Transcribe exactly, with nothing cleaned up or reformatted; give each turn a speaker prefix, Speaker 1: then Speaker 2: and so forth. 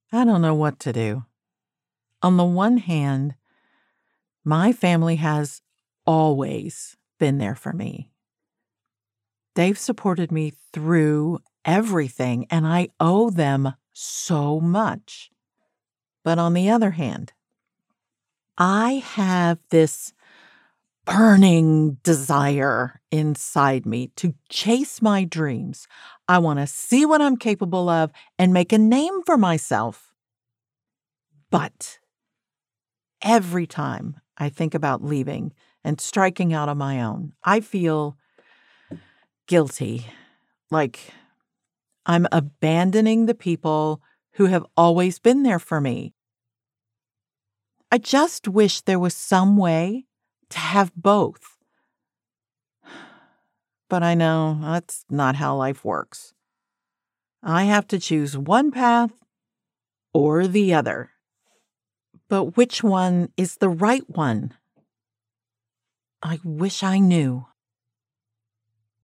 Speaker 1: I don't know what to do. On the one hand, my family has always been there for me. They've supported me through everything, and I owe them so much. But on the other hand, I have this burning desire inside me to chase my dreams. I want to see what I'm capable of and make a name for myself. But every time I think about leaving and striking out on my own, I feel guilty, like I'm abandoning the people who have always been there for me. I just wish there was some way to have both. But I know that's not how life works. I have to choose one path or the other. But which one is the right one? I wish I knew.